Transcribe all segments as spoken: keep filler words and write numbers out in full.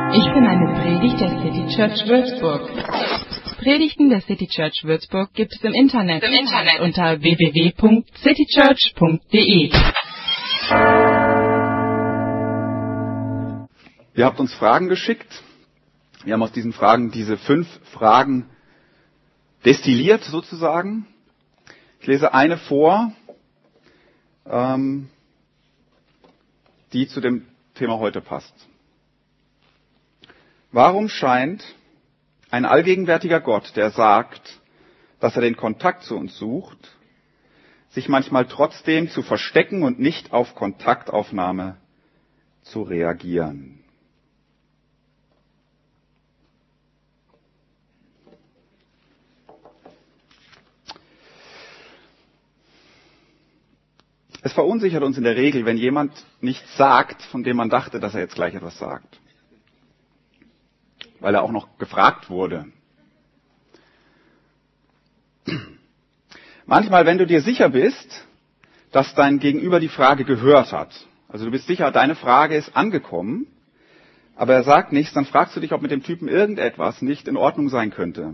Ich bin eine Predigt der City Church Würzburg. Predigten der City Church Würzburg gibt es im Internet, Im Internet. unter w w w punkt citychurch punkt d e. Ihr habt uns Fragen geschickt. Wir haben aus diesen Fragen diese fünf Fragen destilliert sozusagen. Ich lese eine vor, ähm, die zu dem Thema heute passt. Warum scheint ein allgegenwärtiger Gott, der sagt, dass er den Kontakt zu uns sucht, sich manchmal trotzdem zu verstecken und nicht auf Kontaktaufnahme zu reagieren? Es verunsichert uns in der Regel, wenn jemand nichts sagt, von dem man dachte, dass er jetzt gleich etwas sagt. Weil er auch noch gefragt wurde. Manchmal, wenn du dir sicher bist, dass dein Gegenüber die Frage gehört hat, also du bist sicher, deine Frage ist angekommen, aber er sagt nichts, dann fragst du dich, ob mit dem Typen irgendetwas nicht in Ordnung sein könnte.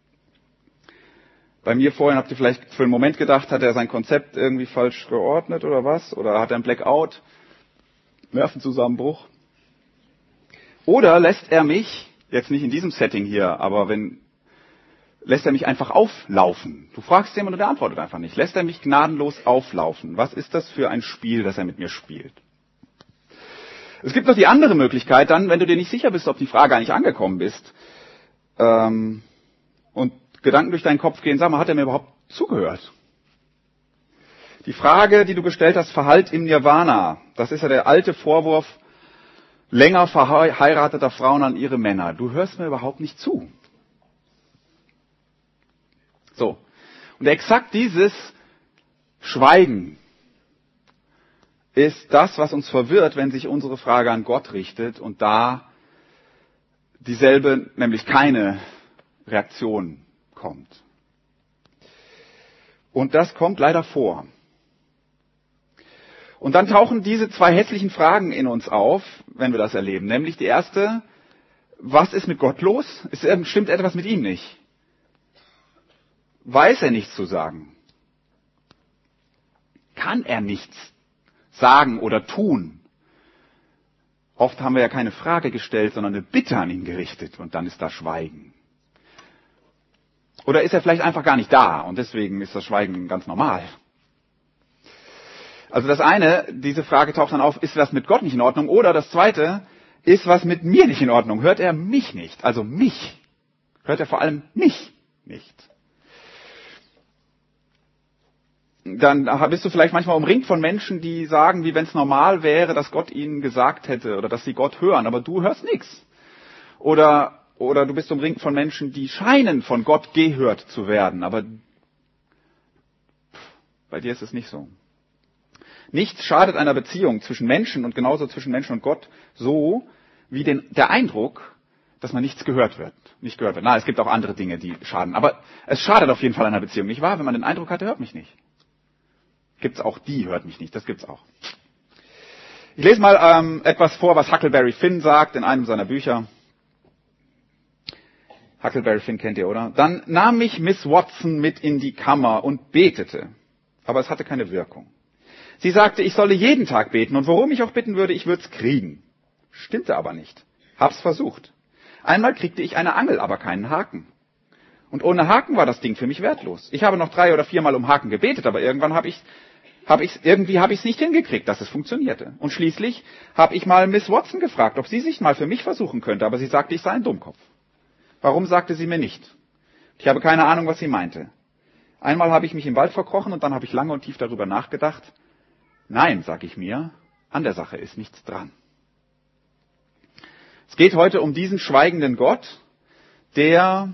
Bei mir vorhin habt ihr vielleicht für einen Moment gedacht, hat er sein Konzept irgendwie falsch geordnet oder was? Oder hat er einen Blackout, Nervenzusammenbruch? Oder lässt er mich, jetzt nicht in diesem Setting hier, aber wenn, lässt er mich einfach auflaufen? Du fragst jemanden und er antwortet einfach nicht. Lässt er mich gnadenlos auflaufen? Was ist das für ein Spiel, das er mit mir spielt? Es gibt noch die andere Möglichkeit dann, wenn du dir nicht sicher bist, ob die Frage eigentlich angekommen ist, ähm, und Gedanken durch deinen Kopf gehen, sag mal, hat er mir überhaupt zugehört? Die Frage, die du gestellt hast, verhallt im Nirvana. Das ist ja der alte Vorwurf länger verheirateter Frauen an ihre Männer. Du hörst mir überhaupt nicht zu. So. Und exakt dieses Schweigen ist das, was uns verwirrt, wenn sich unsere Frage an Gott richtet und da dieselbe, nämlich keine Reaktion kommt. Und das kommt leider vor. Und dann tauchen diese zwei hässlichen Fragen in uns auf, wenn wir das erleben. Nämlich die erste, was ist mit Gott los? Ist, stimmt etwas mit ihm nicht? Weiß er nichts zu sagen? Kann er nichts sagen oder tun? Oft haben wir ja keine Frage gestellt, sondern eine Bitte an ihn gerichtet und dann ist da Schweigen. Oder ist er vielleicht einfach gar nicht da und deswegen ist das Schweigen ganz normal? Also das eine, diese Frage taucht dann auf, ist was mit Gott nicht in Ordnung? Oder das zweite, ist was mit mir nicht in Ordnung? Hört er mich nicht? Also mich. Hört er vor allem mich nicht? Dann bist du vielleicht manchmal umringt von Menschen, die sagen, wie wenn es normal wäre, dass Gott ihnen gesagt hätte oder dass sie Gott hören, aber du hörst nichts. Oder Oder du bist umringt von Menschen, die scheinen von Gott gehört zu werden, aber bei dir ist es nicht so. Nichts schadet einer Beziehung zwischen Menschen und genauso zwischen Menschen und Gott so wie den, der Eindruck, dass man nichts gehört wird. Nicht gehört wird. Na, es gibt auch andere Dinge, die schaden. Aber es schadet auf jeden Fall einer Beziehung, nicht wahr? Wenn man den Eindruck hat, er hört mich nicht. Gibt's auch die, hört mich nicht. Das gibt's auch. Ich lese mal ähm, etwas vor, was Huckleberry Finn sagt in einem seiner Bücher. Huckleberry Finn kennt ihr, oder? Dann nahm mich Miss Watson mit in die Kammer und betete. Aber es hatte keine Wirkung. Sie sagte, ich solle jeden Tag beten und worum ich auch bitten würde, ich würde es kriegen. Stimmte aber nicht. Hab's versucht. Einmal kriegte ich eine Angel, aber keinen Haken. Und ohne Haken war das Ding für mich wertlos. Ich habe noch drei oder viermal um Haken gebetet, aber irgendwann habe ich, hab ich's, irgendwie habe ich es nicht hingekriegt, dass es funktionierte. Und schließlich habe ich mal Miss Watson gefragt, ob sie sich mal für mich versuchen könnte, aber sie sagte, ich sei ein Dummkopf. Warum sagte sie mir nicht? Ich habe keine Ahnung, was sie meinte. Einmal habe ich mich im Wald verkrochen und dann habe ich lange und tief darüber nachgedacht. Nein, sag ich mir, an der Sache ist nichts dran. Es geht heute um diesen schweigenden Gott, der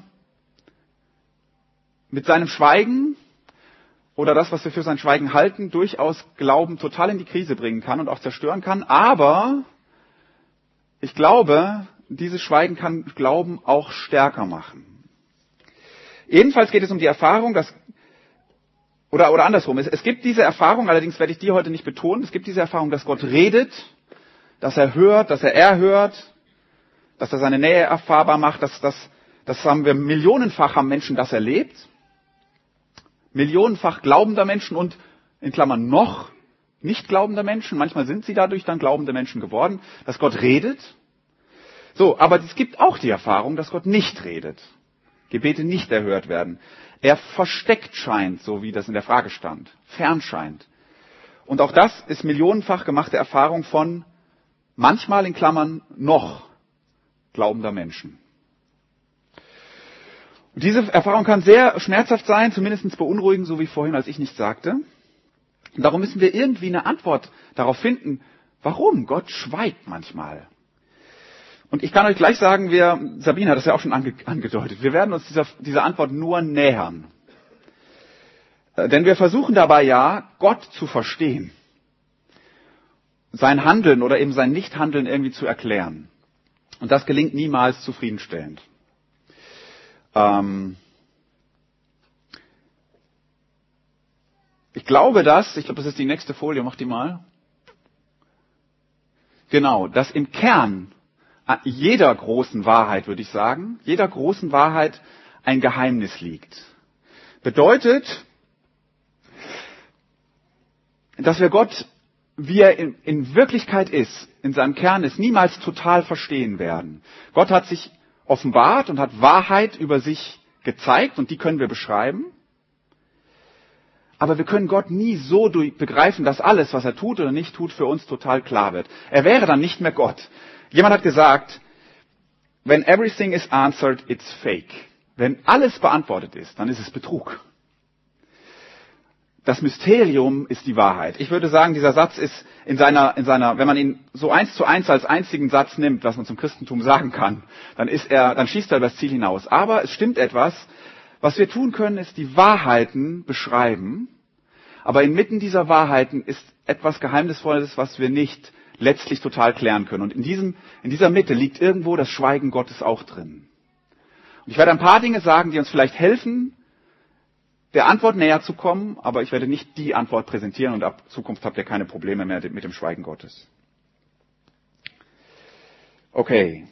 mit seinem Schweigen oder das, was wir für sein Schweigen halten, durchaus Glauben total in die Krise bringen kann und auch zerstören kann. Aber ich glaube, dieses Schweigen kann Glauben auch stärker machen. Ebenfalls geht es um die Erfahrung, dass, oder, oder andersrum, es, es gibt diese Erfahrung, allerdings werde ich die heute nicht betonen, es gibt diese Erfahrung, dass Gott redet, dass er hört, dass er erhört, dass er seine Nähe erfahrbar macht. Das, das, das haben wir millionenfach, haben Menschen das erlebt. Millionenfach glaubender Menschen und in Klammern noch nicht glaubender Menschen. Manchmal sind sie dadurch dann glaubende Menschen geworden, dass Gott redet. So, aber es gibt auch die Erfahrung, dass Gott nicht redet. Gebete nicht erhört werden. Er versteckt scheint, so wie das in der Frage stand. Fern scheint. Und auch das ist millionenfach gemachte Erfahrung von manchmal in Klammern noch glaubender Menschen. Und diese Erfahrung kann sehr schmerzhaft sein, zumindest beunruhigend, so wie vorhin, als ich nichts sagte. Und darum müssen wir irgendwie eine Antwort darauf finden, warum Gott schweigt manchmal. Und ich kann euch gleich sagen, wir, Sabine hat das ja auch schon ange, angedeutet, wir werden uns dieser, dieser Antwort nur nähern. Denn wir versuchen dabei ja, Gott zu verstehen. Sein Handeln oder eben sein Nichthandeln irgendwie zu erklären. Und das gelingt niemals zufriedenstellend. Ähm ich glaube das, ich glaube, das ist die nächste Folie, mach die mal. Genau, dass im Kern jeder großen Wahrheit, würde ich sagen, jeder großen Wahrheit ein Geheimnis liegt. Bedeutet, dass wir Gott, wie er in, in Wirklichkeit ist, in seinem Kern ist, niemals total verstehen werden. Gott hat sich offenbart und hat Wahrheit über sich gezeigt und die können wir beschreiben. Aber wir können Gott nie so begreifen, dass alles, was er tut oder nicht tut, für uns total klar wird. Er wäre dann nicht mehr Gott. Jemand hat gesagt, when everything is answered, it's fake. Wenn alles beantwortet ist, dann ist es Betrug. Das Mysterium ist die Wahrheit. Ich würde sagen, dieser Satz ist in seiner, in seiner, wenn man ihn so eins zu eins als einzigen Satz nimmt, was man zum Christentum sagen kann, dann ist er, dann schießt er über das Ziel hinaus. Aber es stimmt etwas. Was wir tun können, ist die Wahrheiten beschreiben. Aber inmitten dieser Wahrheiten ist etwas Geheimnisvolles, was wir nicht letztlich total klären können. Und in diesem, in dieser Mitte liegt irgendwo das Schweigen Gottes auch drin. Und ich werde ein paar Dinge sagen, die uns vielleicht helfen, der Antwort näher zu kommen, aber ich werde nicht die Antwort präsentieren und ab Zukunft habt ihr keine Probleme mehr mit dem Schweigen Gottes. Okay.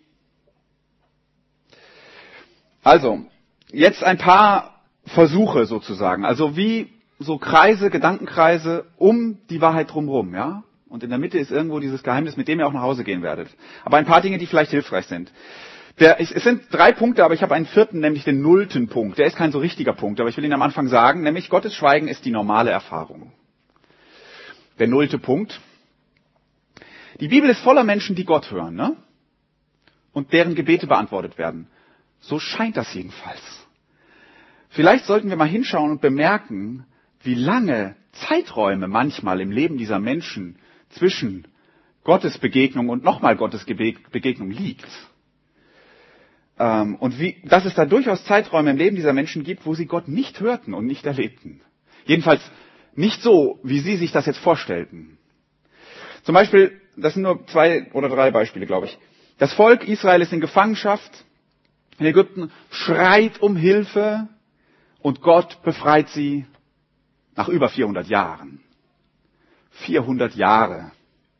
Also, jetzt ein paar Versuche sozusagen. Also wie so Kreise, Gedankenkreise um die Wahrheit drumherum, ja? Und in der Mitte ist irgendwo dieses Geheimnis, mit dem ihr auch nach Hause gehen werdet. Aber ein paar Dinge, die vielleicht hilfreich sind. Der, ich, es sind drei Punkte, aber ich habe einen vierten, nämlich den nullten Punkt. Der ist kein so richtiger Punkt, aber ich will ihn am Anfang sagen, nämlich Gottes Schweigen ist die normale Erfahrung. Der nullte Punkt. Die Bibel ist voller Menschen, die Gott hören, ne? Und deren Gebete beantwortet werden. So scheint das jedenfalls. Vielleicht sollten wir mal hinschauen und bemerken, wie lange Zeiträume manchmal im Leben dieser Menschen zwischen Gottes Begegnung und nochmal Gottes Begegnung liegt. Und wie, dass es da durchaus Zeiträume im Leben dieser Menschen gibt, wo sie Gott nicht hörten und nicht erlebten. Jedenfalls nicht so, wie sie sich das jetzt vorstellten. Zum Beispiel, das sind nur zwei oder drei Beispiele, glaube ich. Das Volk Israel ist in Gefangenschaft in Ägypten, schreit um Hilfe und Gott befreit sie nach über vierhundert Jahren. vierhundert Jahre.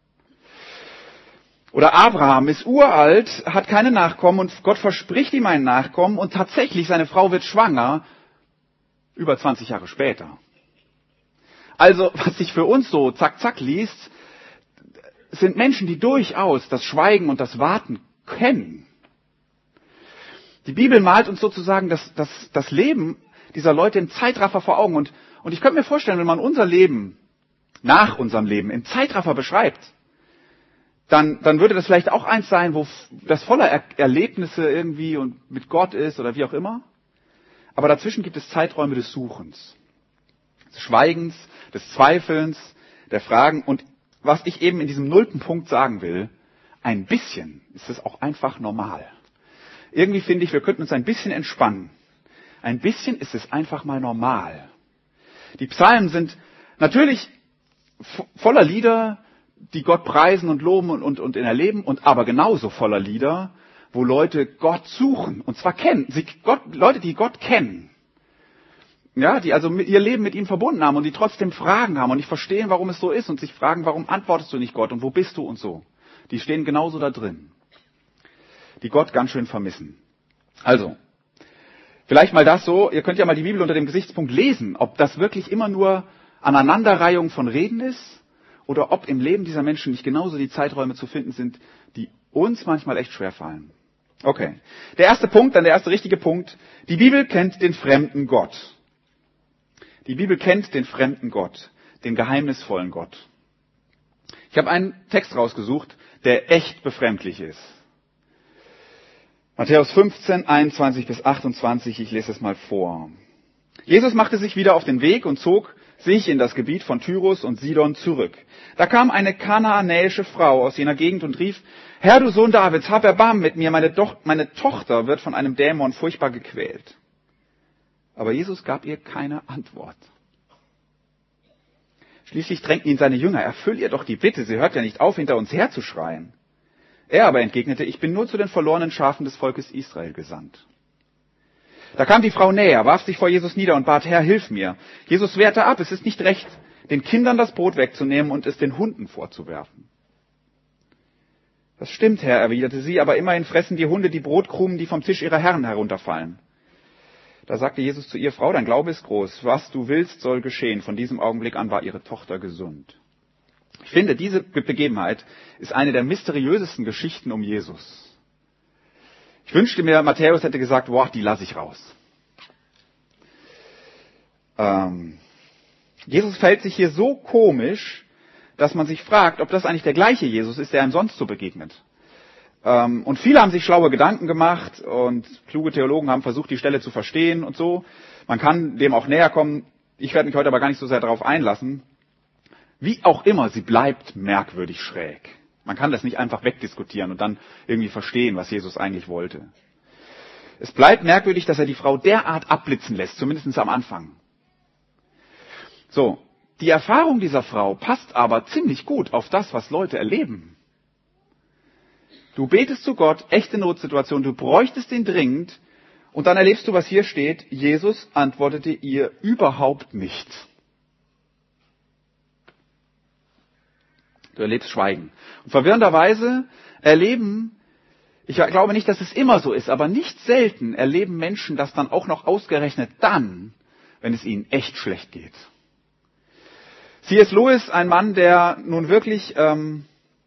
Oder Abraham ist uralt, hat keine Nachkommen und Gott verspricht ihm einen Nachkommen und tatsächlich seine Frau wird schwanger über zwanzig Jahre später. Also, was sich für uns so zack zack liest, sind Menschen, die durchaus das Schweigen und das Warten kennen. Die Bibel malt uns sozusagen das, das, das Leben dieser Leute im Zeitraffer vor Augen. Und, und ich könnte mir vorstellen, wenn man unser Leben nach unserem Leben im Zeitraffer beschreibt, dann, dann würde das vielleicht auch eins sein, wo das voller er- Erlebnisse irgendwie und mit Gott ist oder wie auch immer. Aber dazwischen gibt es Zeiträume des Suchens, des Schweigens, des Zweifelns, der Fragen. Und was ich eben in diesem nullten Punkt sagen will, ein bisschen ist es auch einfach normal. Irgendwie finde ich, wir könnten uns ein bisschen entspannen. Ein bisschen ist es einfach mal normal. Die Psalmen sind natürlich voller Lieder, die Gott preisen und loben und, und, und erleben, und aber genauso voller Lieder, wo Leute Gott suchen, und zwar kennen, sie, Gott, Leute, die Gott kennen. Ja, die also mit, ihr Leben mit ihm verbunden haben und die trotzdem Fragen haben und nicht verstehen, warum es so ist und sich fragen, warum antwortest du nicht Gott und wo bist du und so. Die stehen genauso da drin. die Gott ganz schön vermissen. Also, vielleicht mal das so, ihr könnt ja mal die Bibel unter dem Gesichtspunkt lesen, ob das wirklich immer nur Aneinanderreihung von Reden ist oder ob im Leben dieser Menschen nicht genauso die Zeiträume zu finden sind, die uns manchmal echt schwer fallen. Okay, der erste Punkt, dann der erste richtige Punkt. Die Bibel kennt den fremden Gott. Die Bibel kennt den fremden Gott, den geheimnisvollen Gott. Ich habe einen Text rausgesucht, der echt befremdlich ist. Matthäus fünfzehn, einundzwanzig bis achtundzwanzig, ich lese es mal vor. Jesus machte sich wieder auf den Weg und zog sich in das Gebiet von Tyrus und Sidon zurück. Da kam eine kanaanäische Frau aus jener Gegend und rief, Herr, du Sohn Davids, hab Erbarmen mit mir, meine, Do- meine Tochter wird von einem Dämon furchtbar gequält. Aber Jesus gab ihr keine Antwort. Schließlich drängten ihn seine Jünger, erfüll ihr doch die Bitte, sie hört ja nicht auf, hinter uns herzuschreien. Er aber entgegnete, ich bin nur zu den verlorenen Schafen des Volkes Israel gesandt. Da kam die Frau näher, warf sich vor Jesus nieder und bat, Herr, hilf mir. Jesus wehrte ab, es ist nicht recht, den Kindern das Brot wegzunehmen und es den Hunden vorzuwerfen. Das stimmt, Herr, erwiderte sie, aber immerhin fressen die Hunde die Brotkrumen, die vom Tisch ihrer Herren herunterfallen. Da sagte Jesus zu ihr, Frau, dein Glaube ist groß, was du willst, soll geschehen. Von diesem Augenblick an war ihre Tochter gesund. Ich finde, diese Begebenheit ist eine der mysteriösesten Geschichten um Jesus. Ich wünschte mir, Matthäus hätte gesagt, boah, die lasse ich raus. Ähm, Jesus verhält sich hier so komisch, dass man sich fragt, ob das eigentlich der gleiche Jesus ist, der einem sonst so begegnet. Ähm, und viele haben sich schlaue Gedanken gemacht und kluge Theologen haben versucht, die Stelle zu verstehen und so. Man kann dem auch näher kommen. Ich werde mich heute aber gar nicht so sehr darauf einlassen. Wie auch immer, sie bleibt merkwürdig schräg. Man kann das nicht einfach wegdiskutieren und dann irgendwie verstehen, was Jesus eigentlich wollte. Es bleibt merkwürdig, dass er die Frau derart abblitzen lässt, zumindest am Anfang. So, die Erfahrung dieser Frau passt aber ziemlich gut auf das, was Leute erleben. Du betest zu Gott, echte Notsituation, du bräuchtest ihn dringend und dann erlebst du, was hier steht, Jesus antwortete ihr überhaupt nicht. Du erlebst Schweigen. Und verwirrenderweise erleben, ich glaube nicht, dass es immer so ist, aber nicht selten erleben Menschen das dann auch noch ausgerechnet dann, wenn es ihnen echt schlecht geht. C S Lewis, ein Mann, der nun wirklich ähm,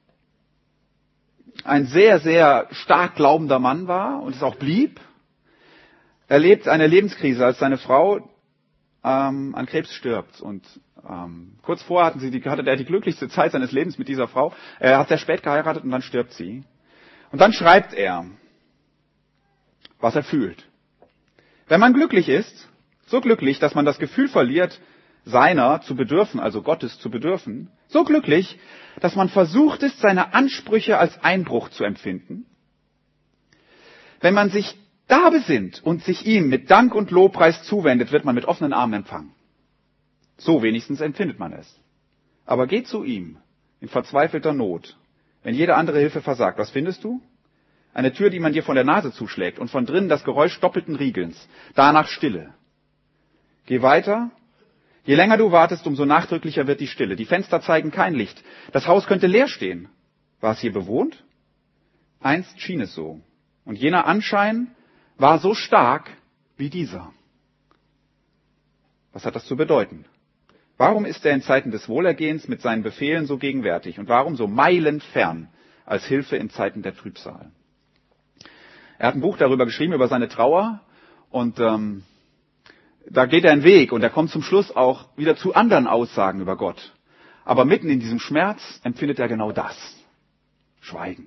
ein sehr, sehr stark glaubender Mann war und es auch blieb, erlebt eine Lebenskrise, als seine Frau ähm, an Krebs stirbt. Und ähm, kurz vorher hatten sie die, hatte er die glücklichste Zeit seines Lebens mit dieser Frau. Er hat sehr spät geheiratet und dann stirbt sie. Und dann schreibt er, was er fühlt. Wenn man glücklich ist, so glücklich, dass man das Gefühl verliert, seiner zu bedürfen, also Gottes zu bedürfen, so glücklich, dass man versucht ist, seine Ansprüche als Einbruch zu empfinden. Wenn man sich da besinnt und sich ihm mit Dank und Lobpreis zuwendet, wird man mit offenen Armen empfangen. So wenigstens empfindet man es. Aber geh zu ihm in verzweifelter Not, wenn jede andere Hilfe versagt. Was findest du? Eine Tür, die man dir von der Nase zuschlägt und von drinnen das Geräusch doppelten Riegelns. Danach Stille. Geh weiter. Je länger du wartest, umso nachdrücklicher wird die Stille. Die Fenster zeigen kein Licht. Das Haus könnte leer stehen. War es hier bewohnt? Einst schien es so. Und jener Anschein war so stark wie dieser. Was hat das zu bedeuten? Warum ist er in Zeiten des Wohlergehens mit seinen Befehlen so gegenwärtig? Und warum so meilenfern als Hilfe in Zeiten der Trübsal? Er hat ein Buch darüber geschrieben, über seine Trauer. Und ähm, da geht er einen Weg und er kommt zum Schluss auch wieder zu anderen Aussagen über Gott. Aber mitten in diesem Schmerz empfindet er genau das. Schweigen.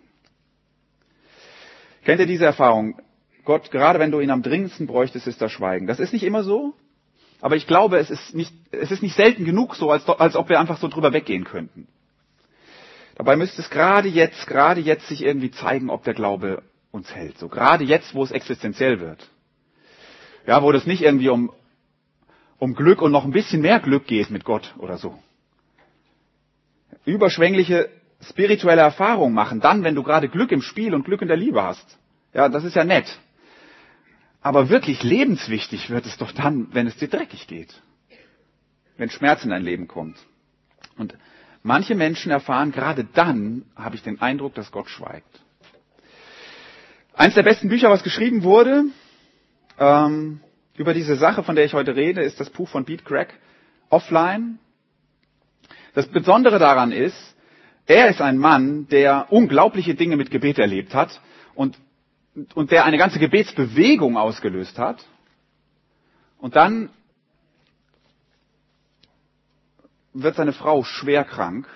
Kennt ihr diese Erfahrung? Gott, gerade wenn du ihn am dringendsten bräuchtest, ist das Schweigen. Das ist nicht immer so, aber ich glaube, es ist nicht, es ist nicht selten genug so, als, als ob wir einfach so drüber weggehen könnten. Dabei müsste es gerade jetzt, gerade jetzt sich irgendwie zeigen, ob der Glaube uns hält. So gerade jetzt, wo es existenziell wird. Ja, wo das nicht irgendwie um um Glück und noch ein bisschen mehr Glück geht mit Gott oder so. Überschwängliche spirituelle Erfahrungen machen, dann, wenn du gerade Glück im Spiel und Glück in der Liebe hast. Ja, das ist ja nett. Aber wirklich lebenswichtig wird es doch dann, wenn es dir dreckig geht. Wenn Schmerz in dein Leben kommt. Und manche Menschen erfahren, gerade dann habe ich den Eindruck, dass Gott schweigt. Eines der besten Bücher, was geschrieben wurde, ähm, über diese Sache, von der ich heute rede, ist das Buch von Beat Craig, Offline. Das Besondere daran ist, er ist ein Mann, der unglaubliche Dinge mit Gebet erlebt hat und, und der eine ganze Gebetsbewegung ausgelöst hat. Und dann wird seine Frau schwer krank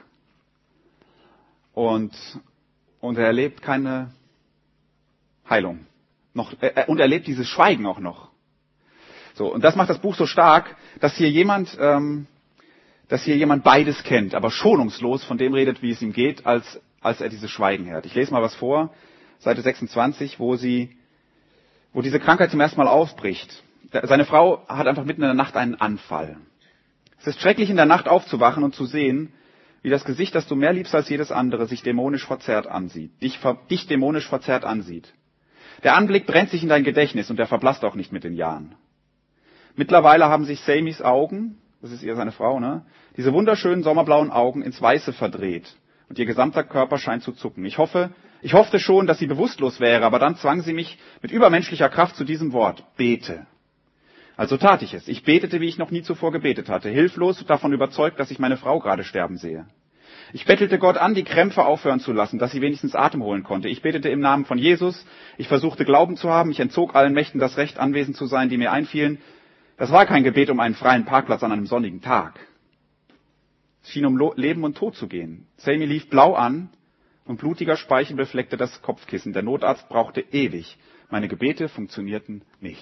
und, und er erlebt keine Heilung. Noch, er, und er erlebt dieses Schweigen auch noch. So, und das macht das Buch so stark, dass hier jemand, ähm, dass hier jemand beides kennt, aber schonungslos von dem redet, wie es ihm geht, als, als er dieses Schweigen hört. Ich lese mal was vor, Seite sechsundzwanzig, wo sie, wo diese Krankheit zum ersten Mal aufbricht. Seine Frau hat einfach mitten in der Nacht einen Anfall. Es ist schrecklich, in der Nacht aufzuwachen und zu sehen, wie das Gesicht, das du mehr liebst als jedes andere, sich dämonisch verzerrt ansieht, dich, dich dämonisch verzerrt ansieht. Der Anblick brennt sich in dein Gedächtnis und er verblasst auch nicht mit den Jahren. Mittlerweile haben sich Samis Augen, das ist ihr seine Frau, ne, diese wunderschönen sommerblauen Augen ins Weiße verdreht und ihr gesamter Körper scheint zu zucken. Ich hoffe, ich hoffte schon, dass sie bewusstlos wäre, aber dann zwang sie mich mit übermenschlicher Kraft zu diesem Wort: Bete. Also tat ich es. Ich betete, wie ich noch nie zuvor gebetet hatte, hilflos und davon überzeugt, dass ich meine Frau gerade sterben sehe. Ich bettelte Gott an, die Krämpfe aufhören zu lassen, dass sie wenigstens Atem holen konnte. Ich betete im Namen von Jesus. Ich versuchte Glauben zu haben. Ich entzog allen Mächten das Recht, anwesend zu sein, die mir einfielen. Das war kein Gebet um einen freien Parkplatz an einem sonnigen Tag. Es schien um Leben und Tod zu gehen. Sammy lief blau an und blutiger Speichel befleckte das Kopfkissen. Der Notarzt brauchte ewig. Meine Gebete funktionierten nicht.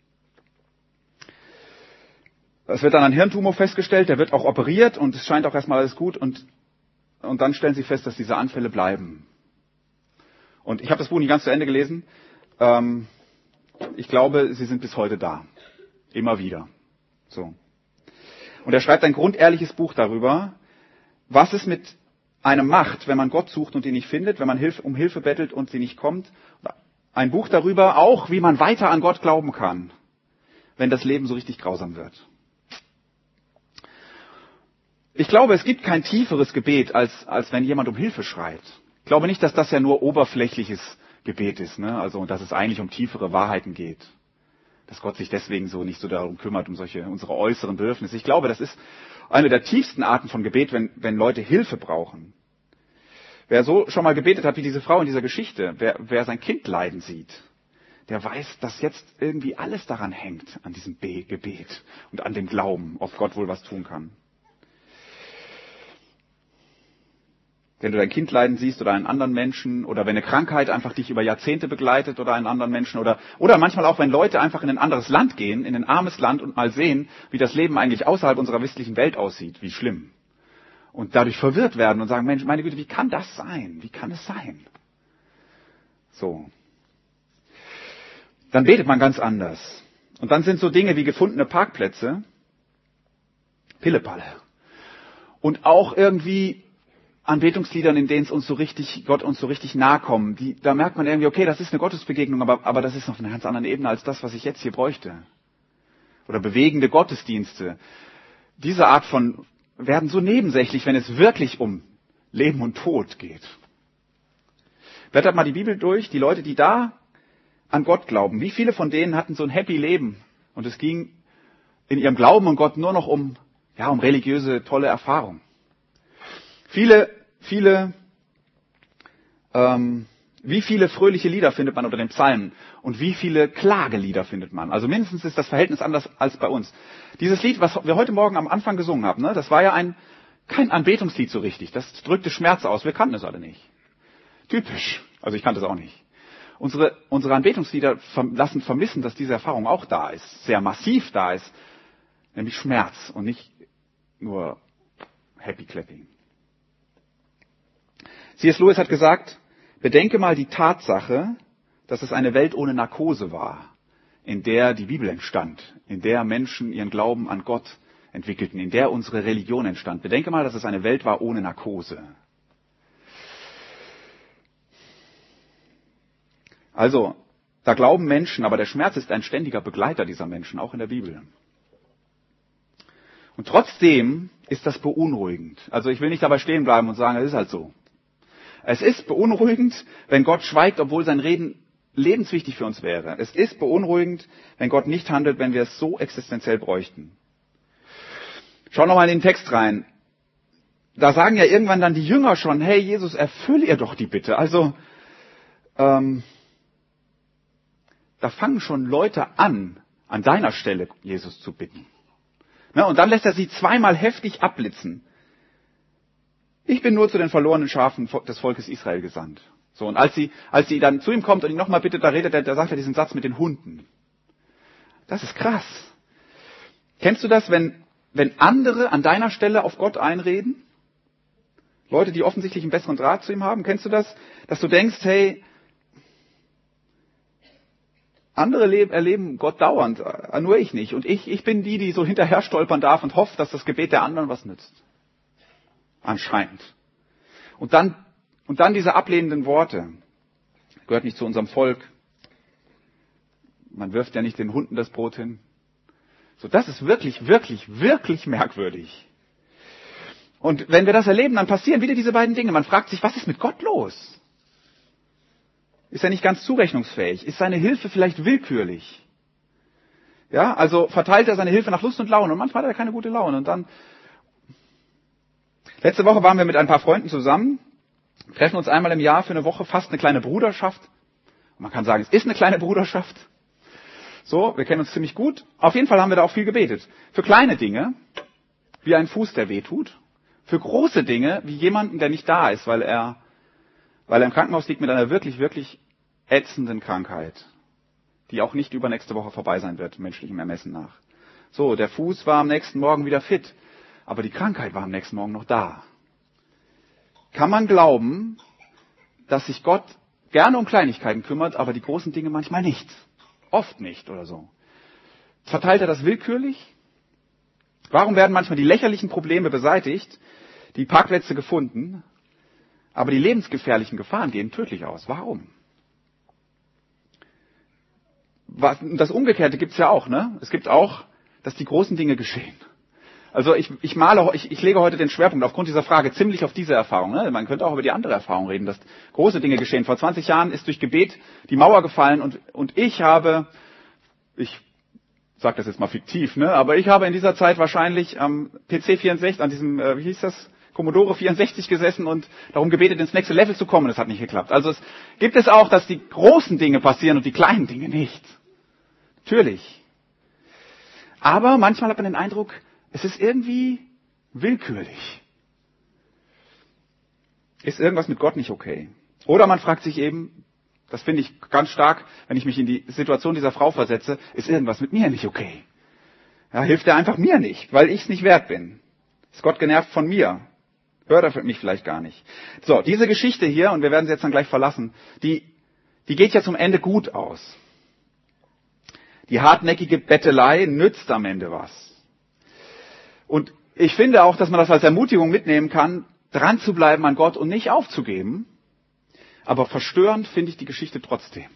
Es wird dann ein Hirntumor festgestellt, der wird auch operiert und es scheint auch erstmal alles gut und, und dann stellen sie fest, dass diese Anfälle bleiben. Und ich habe das Buch nicht ganz zu Ende gelesen. Ähm, ich glaube, sie sind bis heute da. Immer wieder. So. Und er schreibt ein grundehrliches Buch darüber, was es mit einem macht, wenn man Gott sucht und ihn nicht findet, wenn man Hilfe, um Hilfe bettelt und sie nicht kommt. Ein Buch darüber auch, wie man weiter an Gott glauben kann, wenn das Leben so richtig grausam wird. Ich glaube, es gibt kein tieferes Gebet, als, als wenn jemand um Hilfe schreit. Ich glaube nicht, dass das ja nur oberflächliches Gebet ist, ne? Also, dass es eigentlich um tiefere Wahrheiten geht. Dass Gott sich deswegen so nicht so darum kümmert, um solche, unsere äußeren Bedürfnisse. Ich glaube, das ist eine der tiefsten Arten von Gebet, wenn, wenn Leute Hilfe brauchen. Wer so schon mal gebetet hat wie diese Frau in dieser Geschichte, wer, wer sein Kind leiden sieht, der weiß, dass jetzt irgendwie alles daran hängt, an diesem Be- Gebet und an dem Glauben, ob Gott wohl was tun kann. Wenn du dein Kind leiden siehst oder einen anderen Menschen oder wenn eine Krankheit einfach dich über Jahrzehnte begleitet oder einen anderen Menschen oder, oder manchmal auch, wenn Leute einfach in ein anderes Land gehen, in ein armes Land und mal sehen, wie das Leben eigentlich außerhalb unserer westlichen Welt aussieht, wie schlimm. Und dadurch verwirrt werden und sagen, Mensch, meine Güte, wie kann das sein? Wie kann es sein? So. Dann betet man ganz anders. Und dann sind so Dinge wie gefundene Parkplätze, Pillepalle. Und auch irgendwie Anbetungsliedern, in denen es uns so richtig, Gott uns so richtig nahe kommen, die, da merkt man irgendwie, okay, das ist eine Gottesbegegnung, aber, aber das ist auf einer ganz anderen Ebene als das, was ich jetzt hier bräuchte. Oder bewegende Gottesdienste. Diese Art von, werden so nebensächlich, wenn es wirklich um Leben und Tod geht. Blättert mal die Bibel durch, die Leute, die da an Gott glauben, wie viele von denen hatten so ein happy Leben? Und es ging in ihrem Glauben an Gott nur noch um, ja, um religiöse, tolle Erfahrungen. Viele, viele, ähm, wie viele fröhliche Lieder findet man unter den Psalmen und wie viele Klagelieder findet man? Also mindestens ist das Verhältnis anders als bei uns. Dieses Lied, was wir heute Morgen am Anfang gesungen haben, ne, das war ja ein kein Anbetungslied so richtig. Das drückte Schmerz aus. Wir kannten es alle nicht. Typisch. Also ich kannte es auch nicht. Unsere, unsere Anbetungslieder lassen vermissen, dass diese Erfahrung auch da ist, sehr massiv da ist, nämlich Schmerz und nicht nur Happy Clapping. C S Lewis hat gesagt, bedenke mal die Tatsache, dass es eine Welt ohne Narkose war, in der die Bibel entstand, in der Menschen ihren Glauben an Gott entwickelten, in der unsere Religion entstand. Bedenke mal, dass es eine Welt war ohne Narkose. Also, da glauben Menschen, aber der Schmerz ist ein ständiger Begleiter dieser Menschen, auch in der Bibel. Und trotzdem ist das beunruhigend. Also ich will nicht dabei stehen bleiben und sagen, es ist halt so. Es ist beunruhigend, wenn Gott schweigt, obwohl sein Reden lebenswichtig für uns wäre. Es ist beunruhigend, wenn Gott nicht handelt, wenn wir es so existenziell bräuchten. Schau nochmal in den Text rein. Da sagen ja irgendwann dann die Jünger schon, hey Jesus, erfülle ihr doch die Bitte. Also, ähm, da fangen schon Leute an, an deiner Stelle Jesus zu bitten. Ne, und dann lässt er sie zweimal heftig abblitzen. Ich bin nur zu den verlorenen Schafen des Volkes Israel gesandt. So, und als sie, als sie dann zu ihm kommt und ihn nochmal bittet, da redet er, da sagt er diesen Satz mit den Hunden. Das ist krass. Kennst du das, wenn, wenn andere an deiner Stelle auf Gott einreden? Leute, die offensichtlich einen besseren Draht zu ihm haben, kennst du das? Dass du denkst, hey, andere leben, erleben Gott dauernd, nur ich nicht. Und ich, ich bin die, die so hinterher stolpern darf und hofft, dass das Gebet der anderen was nützt. Anscheinend. Und dann, und dann diese ablehnenden Worte. Gehört nicht zu unserem Volk. Man wirft ja nicht den Hunden das Brot hin. So, das ist wirklich, wirklich, wirklich merkwürdig. Und wenn wir das erleben, dann passieren wieder diese beiden Dinge. Man fragt sich, was ist mit Gott los? Ist er nicht ganz zurechnungsfähig? Ist seine Hilfe vielleicht willkürlich? Ja, also verteilt er seine Hilfe nach Lust und Laune und manchmal hat er keine gute Laune. Und dann, letzte Woche waren wir mit ein paar Freunden zusammen, treffen uns einmal im Jahr für eine Woche, fast eine kleine Bruderschaft. Man kann sagen, es ist eine kleine Bruderschaft. So, wir kennen uns ziemlich gut. Auf jeden Fall haben wir da auch viel gebetet. Für kleine Dinge, wie ein Fuß, der weh tut. Für große Dinge, wie jemanden, der nicht da ist, weil er, weil er im Krankenhaus liegt mit einer wirklich, wirklich ätzenden Krankheit, die auch nicht übernächste Woche vorbei sein wird, menschlichem Ermessen nach. So, der Fuß war am nächsten Morgen wieder fit, aber die Krankheit war am nächsten Morgen noch da. Kann man glauben, dass sich Gott gerne um Kleinigkeiten kümmert, aber die großen Dinge manchmal nicht? Oft nicht oder so. Verteilt er das willkürlich? Warum werden manchmal die lächerlichen Probleme beseitigt, die Parkplätze gefunden, aber die lebensgefährlichen Gefahren gehen tödlich aus? Warum? Das Umgekehrte gibt's ja auch, ne? Es gibt auch, dass die großen Dinge geschehen. Also ich, ich male, ich, ich lege heute den Schwerpunkt aufgrund dieser Frage ziemlich auf diese Erfahrung. Ne? Man könnte auch über die andere Erfahrung reden, dass große Dinge geschehen. Vor zwanzig Jahren ist durch Gebet die Mauer gefallen und, und ich habe, ich sage das jetzt mal fiktiv, ne? Aber ich habe in dieser Zeit wahrscheinlich am P C vierundsechzig, an diesem, äh, wie hieß das, Commodore vierundsechzig gesessen und darum gebetet, ins nächste Level zu kommen. Das hat nicht geklappt. Also es gibt es auch, dass die großen Dinge passieren und die kleinen Dinge nicht. Natürlich. Aber manchmal hat man den Eindruck, es ist irgendwie willkürlich. Ist irgendwas mit Gott nicht okay? Oder man fragt sich eben, das finde ich ganz stark, wenn ich mich in die Situation dieser Frau versetze, ist irgendwas mit mir nicht okay? Ja, hilft er einfach mir nicht, weil ich es nicht wert bin. Ist Gott genervt von mir? Hört er mich vielleicht gar nicht? So, diese Geschichte hier, und wir werden sie jetzt dann gleich verlassen, die, die geht ja zum Ende gut aus. Die hartnäckige Bettelei nützt am Ende was. Und ich finde auch, dass man das als Ermutigung mitnehmen kann, dran zu bleiben an Gott und nicht aufzugeben. Aber verstörend finde ich die Geschichte trotzdem.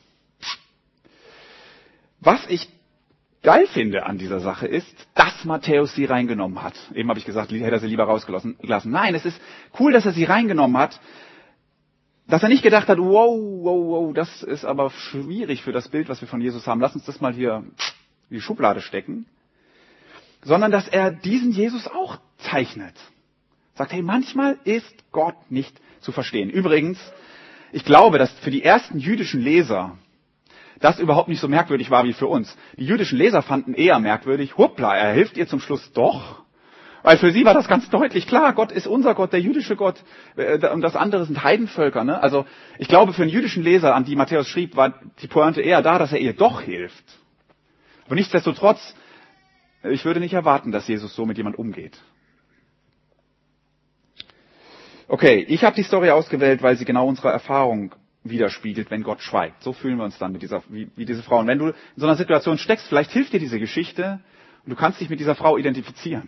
Was ich geil finde an dieser Sache ist, dass Matthäus sie reingenommen hat. Eben habe ich gesagt, hätte er sie lieber rausgelassen. Nein, es ist cool, dass er sie reingenommen hat. Dass er nicht gedacht hat, wow, wow, wow, das ist aber schwierig für das Bild, was wir von Jesus haben. Lass uns das mal hier in die Schublade stecken. Sondern dass er diesen Jesus auch zeichnet. Sagt, hey, manchmal ist Gott nicht zu verstehen. Übrigens, ich glaube, dass für die ersten jüdischen Leser das überhaupt nicht so merkwürdig war wie für uns. Die jüdischen Leser fanden eher merkwürdig, hoppla, er hilft ihr zum Schluss doch. Weil für sie war das ganz deutlich klar, Gott ist unser Gott, der jüdische Gott, und das andere sind Heidenvölker. Ne? Also ich glaube, für einen jüdischen Leser, an die Matthäus schrieb, war die Pointe eher da, dass er ihr doch hilft. Aber nichtsdestotrotz, ich würde nicht erwarten, dass Jesus so mit jemand umgeht. Okay, ich habe die Story ausgewählt, weil sie genau unsere Erfahrung widerspiegelt, wenn Gott schweigt. So fühlen wir uns dann mit dieser, wie, wie diese Frau. Und wenn du in so einer Situation steckst, vielleicht hilft dir diese Geschichte und du kannst dich mit dieser Frau identifizieren.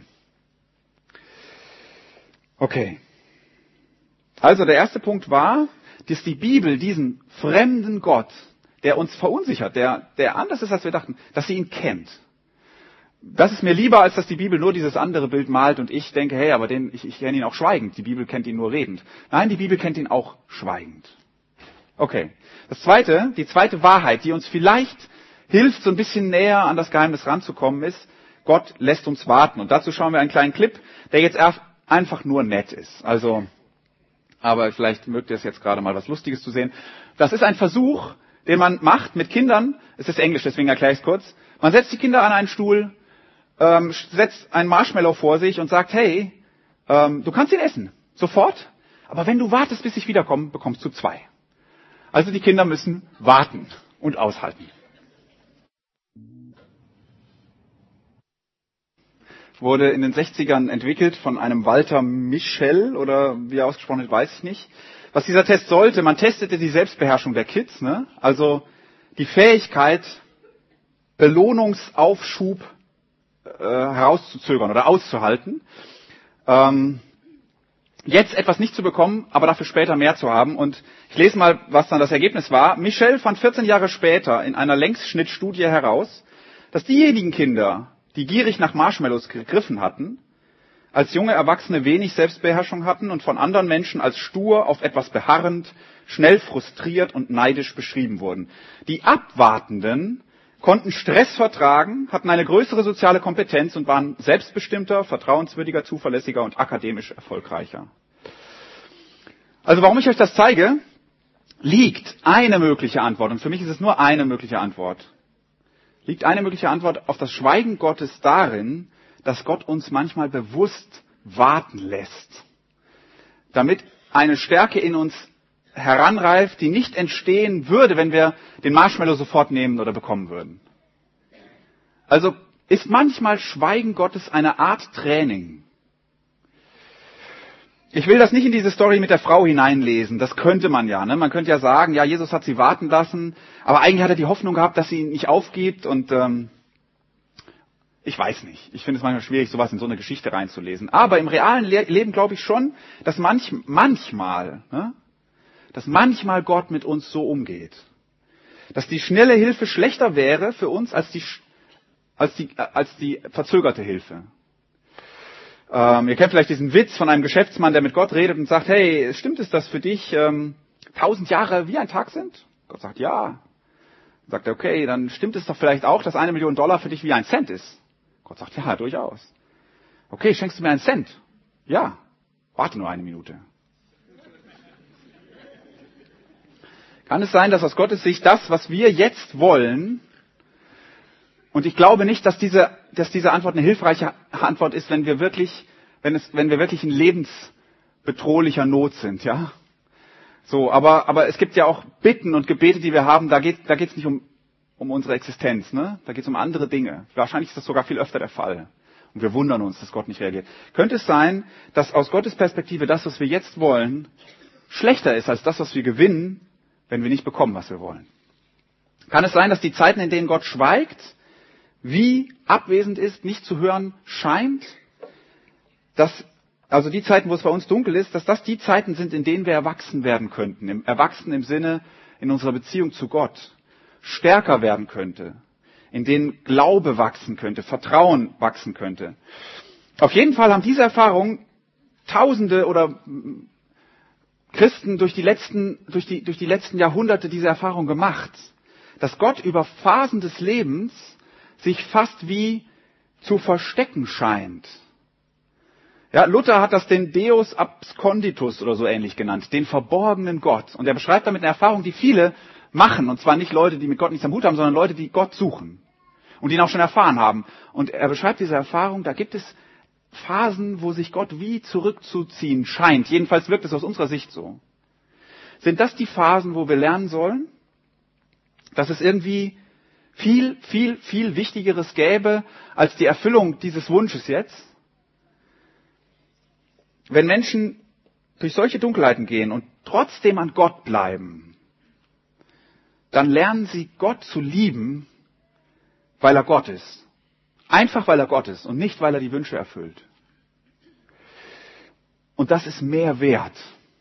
Okay. Also der erste Punkt war, dass die Bibel diesen fremden Gott, der uns verunsichert, der, der anders ist, als wir dachten, dass sie ihn kennt. Das ist mir lieber, als dass die Bibel nur dieses andere Bild malt und ich denke, hey, aber den, ich, ich kenne ihn auch schweigend. Die Bibel kennt ihn nur redend. Nein, die Bibel kennt ihn auch schweigend. Okay. Das zweite, die zweite Wahrheit, die uns vielleicht hilft, so ein bisschen näher an das Geheimnis ranzukommen, ist, Gott lässt uns warten. Und dazu schauen wir einen kleinen Clip, der jetzt einfach nur nett ist. Also, aber vielleicht mögt ihr es jetzt gerade mal was Lustiges zu sehen. Das ist ein Versuch, den man macht mit Kindern. Es ist Englisch, deswegen erkläre ich es kurz. Man setzt die Kinder an einen Stuhl, ähm, setzt ein Marshmallow vor sich und sagt, hey, ähm, du kannst ihn essen. Sofort. Aber wenn du wartest, bis ich wiederkomme, bekommst du zwei. Also die Kinder müssen warten und aushalten. Wurde in den sechzigern entwickelt von einem Walter Mischel, oder wie er ausgesprochen wird, weiß ich nicht. Was dieser Test sollte, man testete die Selbstbeherrschung der Kids, ne? Also die Fähigkeit, Belohnungsaufschub äh, herauszuzögern oder auszuhalten. Ähm, jetzt etwas nicht zu bekommen, aber dafür später mehr zu haben. Und ich lese mal, was dann das Ergebnis war. Michel fand vierzehn Jahre später in einer Längsschnittstudie heraus, dass diejenigen Kinder, die gierig nach Marshmallows gegriffen hatten, als junge Erwachsene wenig Selbstbeherrschung hatten und von anderen Menschen als stur, auf etwas beharrend, schnell frustriert und neidisch beschrieben wurden. Die Abwartenden konnten Stress vertragen, hatten eine größere soziale Kompetenz und waren selbstbestimmter, vertrauenswürdiger, zuverlässiger und akademisch erfolgreicher. Also warum ich euch das zeige, liegt eine mögliche Antwort, und für mich ist es nur eine mögliche Antwort, liegt eine mögliche Antwort auf das Schweigen Gottes darin, dass Gott uns manchmal bewusst warten lässt, damit eine Stärke in uns heranreift, die nicht entstehen würde, wenn wir den Marshmallow sofort nehmen oder bekommen würden. Also ist manchmal Schweigen Gottes eine Art Training. Ich will das nicht in diese Story mit der Frau hineinlesen, das könnte man ja. Ne? Man könnte ja sagen, ja, Jesus hat sie warten lassen, aber eigentlich hat er die Hoffnung gehabt, dass sie ihn nicht aufgibt und ähm, ich weiß nicht. Ich finde es manchmal schwierig, sowas in so eine Geschichte reinzulesen. Aber im realen Le- Leben glaube ich schon, dass manch, manchmal, ne? dass manchmal Gott mit uns so umgeht. Dass die schnelle Hilfe schlechter wäre für uns als die, als die, als die verzögerte Hilfe. Ähm, ihr kennt vielleicht diesen Witz von einem Geschäftsmann, der mit Gott redet und sagt, hey, stimmt es, dass für dich ähm, tausend Jahre wie ein Tag sind? Gott sagt, ja. Dann sagt er, okay, dann stimmt es doch vielleicht auch, dass eine Million Dollar für dich wie ein Cent ist. Gott sagt, ja, durchaus. Okay, schenkst du mir einen Cent? Ja. Warte nur eine Minute. Kann es sein, dass aus Gottes Sicht das, was wir jetzt wollen, und ich glaube nicht, dass diese, dass diese Antwort eine hilfreiche Antwort ist, wenn wir wirklich, wenn es, wenn wir wirklich in lebensbedrohlicher Not sind, ja. So, aber, aber es gibt ja auch Bitten und Gebete, die wir haben, da geht, da geht's nicht um, um unsere Existenz, ne? Da geht's um andere Dinge. Wahrscheinlich ist das sogar viel öfter der Fall. Und wir wundern uns, dass Gott nicht reagiert. Könnte es sein, dass aus Gottes Perspektive das, was wir jetzt wollen, schlechter ist als das, was wir gewinnen, wenn wir nicht bekommen, was wir wollen? Kann es sein, dass die Zeiten, in denen Gott schweigt, wie abwesend ist, nicht zu hören scheint, dass, also die Zeiten, wo es bei uns dunkel ist, dass das die Zeiten sind, in denen wir erwachsen werden könnten, im, erwachsen im Sinne in unserer Beziehung zu Gott, stärker werden könnte, in denen Glaube wachsen könnte, Vertrauen wachsen könnte. Auf jeden Fall haben diese Erfahrungen Tausende oder Christen durch die letzten, durch die, durch die letzten Jahrhunderte diese Erfahrung gemacht, dass Gott über Phasen des Lebens sich fast wie zu verstecken scheint. Ja, Luther hat das den Deus absconditus oder so ähnlich genannt, den verborgenen Gott. Und er beschreibt damit eine Erfahrung, die viele machen. Und zwar nicht Leute, die mit Gott nichts am Hut haben, sondern Leute, die Gott suchen und ihn auch schon erfahren haben. Und er beschreibt diese Erfahrung, da gibt es Phasen, wo sich Gott wie zurückzuziehen scheint. Jedenfalls wirkt es aus unserer Sicht so. Sind das die Phasen, wo wir lernen sollen, dass es irgendwie viel, viel, viel Wichtigeres gäbe als die Erfüllung dieses Wunsches jetzt? Wenn Menschen durch solche Dunkelheiten gehen und trotzdem an Gott bleiben, dann lernen sie Gott zu lieben, weil er Gott ist. Einfach weil er Gott ist und nicht, weil er die Wünsche erfüllt. Und das ist mehr wert.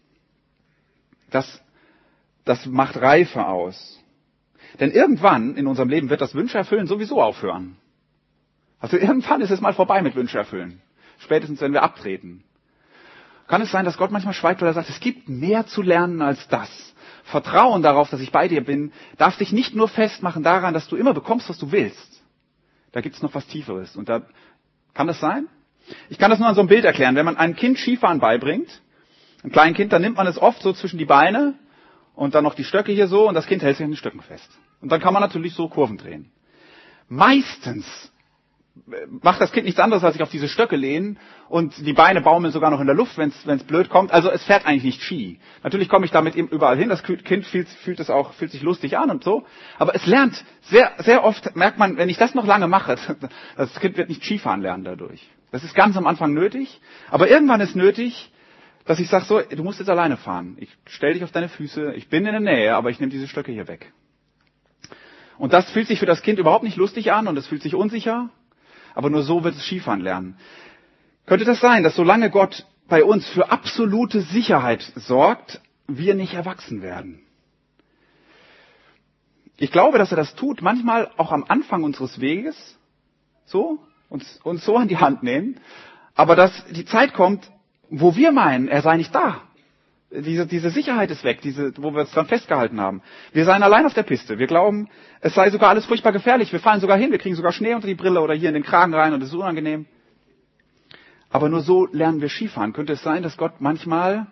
Das, das macht Reife aus. Denn irgendwann in unserem Leben wird das Wünsche erfüllen sowieso aufhören. Also irgendwann ist es mal vorbei mit Wünsche erfüllen. Spätestens, wenn wir abtreten. Kann es sein, dass Gott manchmal schweigt, weil er sagt, es gibt mehr zu lernen als das. Vertrauen darauf, dass ich bei dir bin, darf sich nicht nur festmachen daran, dass du immer bekommst, was du willst. Da gibt es noch was Tieferes. Und da kann das sein? Ich kann das nur an so einem Bild erklären. Wenn man einem Kind Skifahren beibringt, einem kleinen Kind, dann nimmt man es oft so zwischen die Beine und dann noch die Stöcke hier so und das Kind hält sich an den Stöcken fest. Und dann kann man natürlich so Kurven drehen. Meistens macht das Kind nichts anderes, als sich auf diese Stöcke lehnen und die Beine baumeln sogar noch in der Luft, wenn es blöd kommt. Also es fährt eigentlich nicht Ski. Natürlich komme ich damit überall hin. Das Kind fühlt, fühlt es auch, fühlt sich lustig an und so. Aber es lernt sehr, sehr oft, merkt man, wenn ich das noch lange mache, das Kind wird nicht Skifahren lernen dadurch. Das ist ganz am Anfang nötig. Aber irgendwann ist nötig, dass ich sage, so, du musst jetzt alleine fahren. Ich stell dich auf deine Füße. Ich bin in der Nähe, aber ich nehme diese Stöcke hier weg. Und das fühlt sich für das Kind überhaupt nicht lustig an und es fühlt sich unsicher. Aber nur so wird es Skifahren lernen. Könnte das sein, dass solange Gott bei uns für absolute Sicherheit sorgt, wir nicht erwachsen werden? Ich glaube, dass er das tut, manchmal auch am Anfang unseres Weges, so, uns, uns so an die Hand nehmen, aber dass die Zeit kommt, wo wir meinen, er sei nicht da. Diese, diese Sicherheit ist weg, diese, wo wir es dann festgehalten haben. Wir seien allein auf der Piste. Wir glauben, es sei sogar alles furchtbar gefährlich. Wir fallen sogar hin, wir kriegen sogar Schnee unter die Brille oder hier in den Kragen rein und es ist unangenehm. Aber nur so lernen wir Skifahren. Könnte es sein, dass Gott manchmal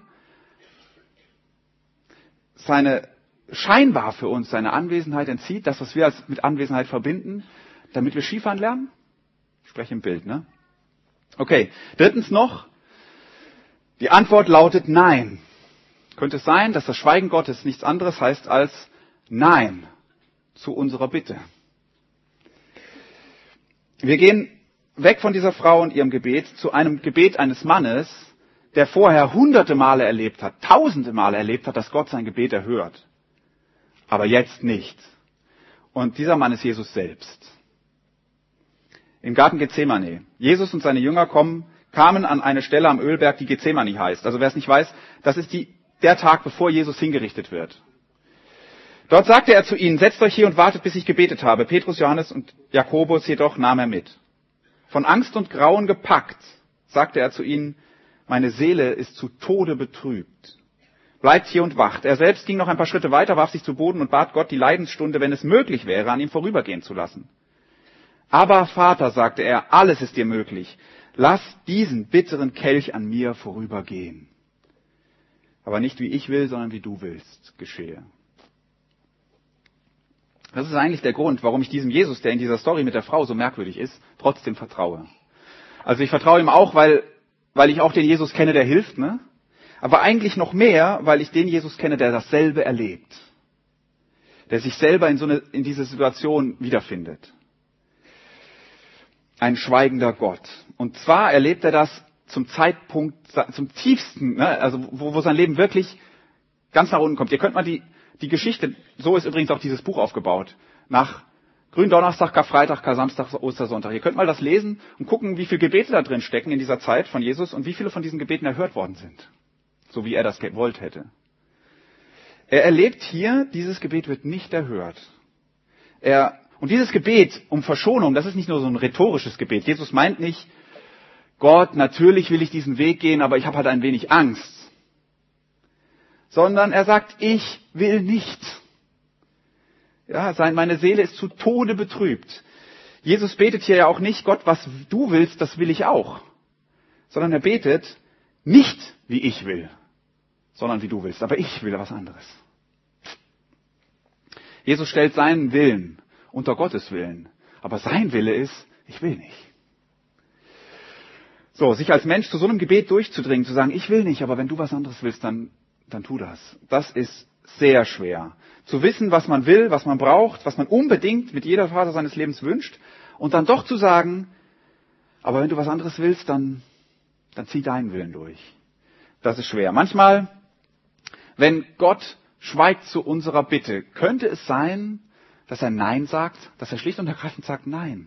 seine, scheinbar für uns seine Anwesenheit entzieht, das, was wir als mit Anwesenheit verbinden, damit wir Skifahren lernen? Ich spreche im Bild, ne? Okay. Drittens noch, die Antwort lautet nein. Könnte es sein, dass das Schweigen Gottes nichts anderes heißt als Nein zu unserer Bitte? Wir gehen weg von dieser Frau und ihrem Gebet zu einem Gebet eines Mannes, der vorher hunderte Male erlebt hat, tausende Male erlebt hat, dass Gott sein Gebet erhört. Aber jetzt nicht. Und dieser Mann ist Jesus selbst. Im Garten Gethsemane. Jesus und seine Jünger kommen, kamen an eine Stelle am Ölberg, die Gethsemane heißt. Also wer es nicht weiß, das ist die, der Tag, bevor Jesus hingerichtet wird. Dort sagte er zu ihnen, setzt euch hier und wartet, bis ich gebetet habe. Petrus, Johannes und Jakobus jedoch nahm er mit. Von Angst und Grauen gepackt, sagte er zu ihnen, meine Seele ist zu Tode betrübt. Bleibt hier und wacht. Er selbst ging noch ein paar Schritte weiter, warf sich zu Boden und bat Gott, die Leidensstunde, wenn es möglich wäre, an ihm vorübergehen zu lassen. Aber Vater, sagte er, alles ist dir möglich. Lass diesen bitteren Kelch an mir vorübergehen. Aber nicht wie ich will, sondern wie du willst, geschehe. Das ist eigentlich der Grund, warum ich diesem Jesus, der in dieser Story mit der Frau so merkwürdig ist, trotzdem vertraue. Also ich vertraue ihm auch, weil, weil ich auch den Jesus kenne, der hilft, ne? Aber eigentlich noch mehr, weil ich den Jesus kenne, der dasselbe erlebt. Der sich selber in so eine, in diese Situation wiederfindet. Ein schweigender Gott. Und zwar erlebt er das zum Zeitpunkt, zum tiefsten, ne? Also wo, wo sein Leben wirklich ganz nach unten kommt. Ihr könnt mal die, die Geschichte, so ist übrigens auch dieses Buch aufgebaut, nach Gründonnerstag, Karfreitag, Kar-Samstag, Ostersonntag. Ihr könnt mal das lesen und gucken, wie viele Gebete da drin stecken in dieser Zeit von Jesus und wie viele von diesen Gebeten erhört worden sind. So wie er das gewollt hätte. Er erlebt hier, dieses Gebet wird nicht erhört. Er, und dieses Gebet um Verschonung, das ist nicht nur so ein rhetorisches Gebet. Jesus meint nicht, Gott, natürlich will ich diesen Weg gehen, aber ich habe halt ein wenig Angst. Sondern er sagt, ich will nicht. Ja, sein, meine Seele ist zu Tode betrübt. Jesus betet hier ja auch nicht, Gott, was du willst, das will ich auch. Sondern er betet, nicht wie ich will, sondern wie du willst. Aber ich will was anderes. Jesus stellt seinen Willen unter Gottes Willen. Aber sein Wille ist, ich will nicht. So, sich als Mensch zu so einem Gebet durchzudringen, zu sagen, ich will nicht, aber wenn du was anderes willst, dann, dann tu das. Das ist sehr schwer. Zu wissen, was man will, was man braucht, was man unbedingt mit jeder Phase seines Lebens wünscht und dann doch zu sagen, aber wenn du was anderes willst, dann, dann zieh deinen Willen durch. Das ist schwer. Manchmal, wenn Gott schweigt zu unserer Bitte, könnte es sein, dass er Nein sagt, dass er schlicht und ergreifend sagt Nein.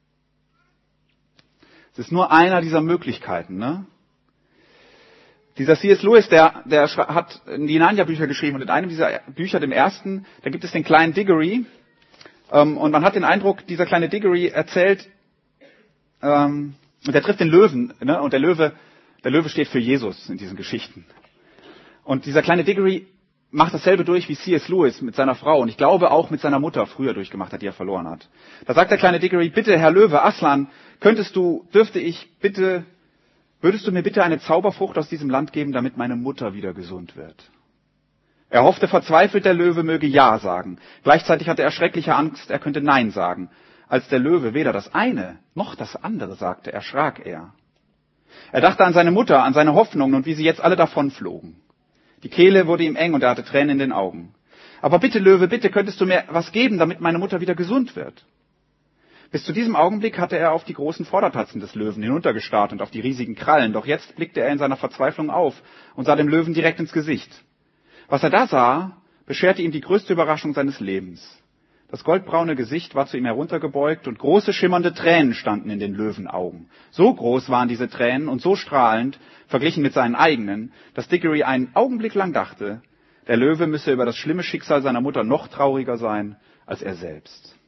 Es ist nur einer dieser Möglichkeiten, ne? Dieser C S Lewis, der, der hat die Narnia-Bücher geschrieben und in einem dieser Bücher, dem ersten, da gibt es den kleinen Diggory. Ähm, und man hat den Eindruck, dieser kleine Diggory erzählt, ähm, und der trifft den Löwen, ne? Und der Löwe, der Löwe steht für Jesus in diesen Geschichten. Und dieser kleine Diggory macht dasselbe durch, wie C S Lewis mit seiner Frau und ich glaube auch mit seiner Mutter früher durchgemacht hat, die er verloren hat. Da sagt der kleine Diggory, bitte Herr Löwe, Aslan, könntest du, dürfte ich bitte, würdest du mir bitte eine Zauberfrucht aus diesem Land geben, damit meine Mutter wieder gesund wird? Er hoffte verzweifelt, der Löwe möge Ja sagen. Gleichzeitig hatte er schreckliche Angst, er könnte Nein sagen. Als der Löwe weder das eine noch das andere sagte, erschrak er. Er dachte an seine Mutter, an seine Hoffnungen und wie sie jetzt alle davonflogen. Die Kehle wurde ihm eng und er hatte Tränen in den Augen. Aber bitte, Löwe, bitte könntest du mir was geben, damit meine Mutter wieder gesund wird. Bis zu diesem Augenblick hatte er auf die großen Vordertatzen des Löwen hinuntergestarrt und auf die riesigen Krallen. Doch jetzt blickte er in seiner Verzweiflung auf und sah dem Löwen direkt ins Gesicht. Was er da sah, bescherte ihm die größte Überraschung seines Lebens. Das goldbraune Gesicht war zu ihm heruntergebeugt und große schimmernde Tränen standen in den Löwenaugen. So groß waren diese Tränen und so strahlend, verglichen mit seinen eigenen, dass Diggory einen Augenblick lang dachte, der Löwe müsse über das schlimme Schicksal seiner Mutter noch trauriger sein als er selbst.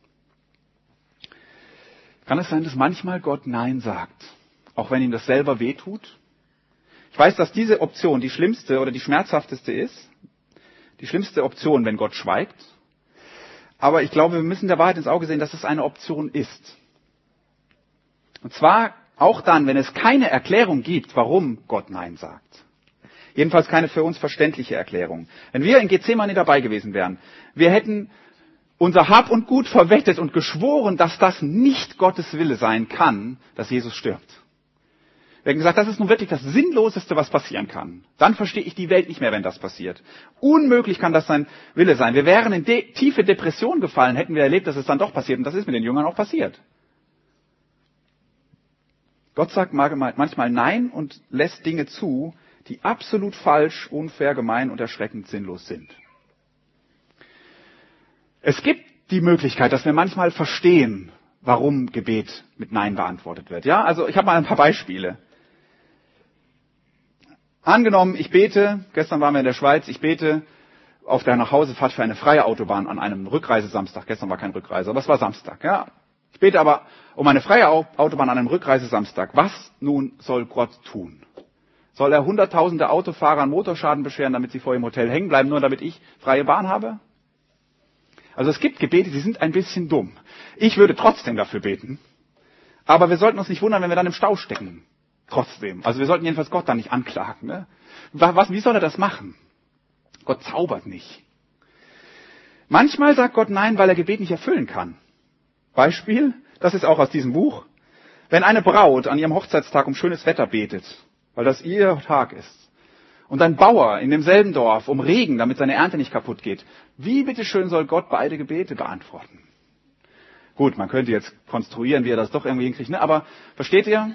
Kann es sein, dass manchmal Gott Nein sagt, auch wenn ihm das selber wehtut? Ich weiß, dass diese Option die schlimmste oder die schmerzhafteste ist. Die schlimmste Option, wenn Gott schweigt. Aber ich glaube, wir müssen der Wahrheit ins Auge sehen, dass es eine Option ist. Und zwar auch dann, wenn es keine Erklärung gibt, warum Gott Nein sagt. Jedenfalls keine für uns verständliche Erklärung. Wenn wir in Gethsemane dabei gewesen wären, wir hätten unser Hab und Gut verwettet und geschworen, dass das nicht Gottes Wille sein kann, dass Jesus stirbt. Wir haben gesagt, das ist nun wirklich das Sinnloseste, was passieren kann. Dann verstehe ich die Welt nicht mehr, wenn das passiert. Unmöglich kann das sein Wille sein. Wir wären in de- tiefe Depression gefallen, hätten wir erlebt, dass es dann doch passiert. Und das ist mit den Jüngern auch passiert. Gott sagt manchmal Nein und lässt Dinge zu, die absolut falsch, unfair, gemein und erschreckend sinnlos sind. Es gibt die Möglichkeit, dass wir manchmal verstehen, warum Gebet mit Nein beantwortet wird. Ja, also ich habe mal ein paar Beispiele. Angenommen, ich bete, gestern waren wir in der Schweiz, ich bete auf der Nachhausefahrt für eine freie Autobahn an einem Rückreisesamstag. Gestern war kein Rückreise, aber es war Samstag. Ja. Ich bete aber um eine freie Autobahn an einem Rückreisesamstag. Was nun soll Gott tun? Soll er hunderttausende Autofahrer an Motorschaden bescheren, damit sie vor ihrem Hotel hängen bleiben, nur damit ich freie Bahn habe? Also es gibt Gebete, die sind ein bisschen dumm. Ich würde trotzdem dafür beten. Aber wir sollten uns nicht wundern, wenn wir dann im Stau stecken. Trotzdem. Also wir sollten jedenfalls Gott da nicht anklagen. Ne? Was, wie soll er das machen? Gott zaubert nicht. Manchmal sagt Gott Nein, weil er Gebet nicht erfüllen kann. Beispiel, das ist auch aus diesem Buch. Wenn eine Braut an ihrem Hochzeitstag um schönes Wetter betet, weil das ihr Tag ist, und ein Bauer in demselben Dorf um Regen, damit seine Ernte nicht kaputt geht, wie bitteschön soll Gott beide Gebete beantworten? Gut, man könnte jetzt konstruieren, wie er das doch irgendwie hinkriegt, ne? Aber versteht ihr?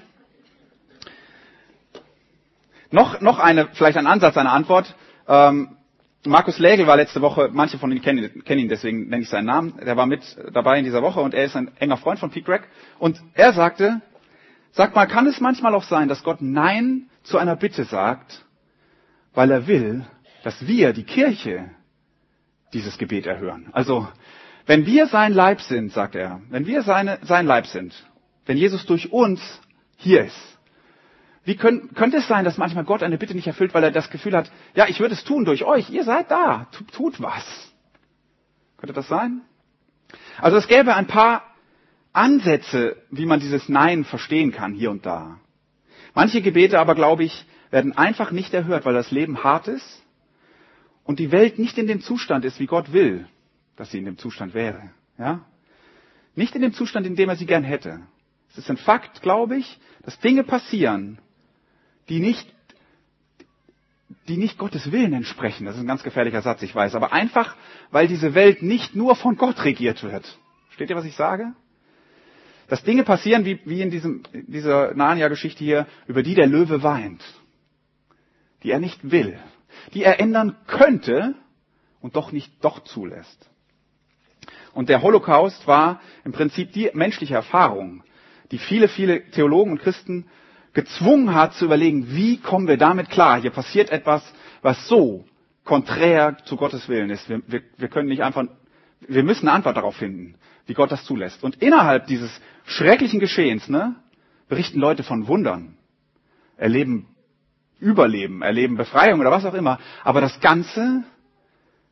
Noch, noch eine, vielleicht ein Ansatz, eine Antwort. Ähm, Markus Lägel war letzte Woche, manche von Ihnen kennen, kennen ihn, deswegen nenne ich seinen Namen. Der war mit dabei in dieser Woche und er ist ein enger Freund von Pete Gregg. Und er sagte, sag mal, kann es manchmal auch sein, dass Gott Nein zu einer Bitte sagt, weil er will, dass wir, die Kirche, dieses Gebet erhören? Also, wenn wir sein Leib sind, sagt er, wenn wir seine, sein Leib sind, wenn Jesus durch uns hier ist, wie können, könnte es sein, dass manchmal Gott eine Bitte nicht erfüllt, weil er das Gefühl hat, ja, ich würde es tun durch euch, ihr seid da, tut, tut was. Könnte das sein? Also es gäbe ein paar Ansätze, wie man dieses Nein verstehen kann, hier und da. Manche Gebete aber, glaube ich, werden einfach nicht erhört, weil das Leben hart ist und die Welt nicht in dem Zustand ist, wie Gott will, dass sie in dem Zustand wäre. Ja? Nicht in dem Zustand, in dem er sie gern hätte. Es ist ein Fakt, glaube ich, dass Dinge passieren, die nicht, die nicht Gottes Willen entsprechen. Das ist ein ganz gefährlicher Satz, ich weiß. Aber einfach, weil diese Welt nicht nur von Gott regiert wird. Versteht ihr, was ich sage? Dass Dinge passieren, wie, wie in diesem, dieser Narnia-Geschichte hier, über die der Löwe weint. Die er nicht will. Die er ändern könnte und doch nicht doch zulässt. Und der Holocaust war im Prinzip die menschliche Erfahrung, die viele, viele Theologen und Christen gezwungen hat zu überlegen, wie kommen wir damit klar? Hier passiert etwas, was so konträr zu Gottes Willen ist. Wir, wir, wir können nicht einfach, wir müssen eine Antwort darauf finden, wie Gott das zulässt. Und innerhalb dieses schrecklichen Geschehens, ne, berichten Leute von Wundern, erleben Überleben, erleben Befreiung oder was auch immer. Aber das Ganze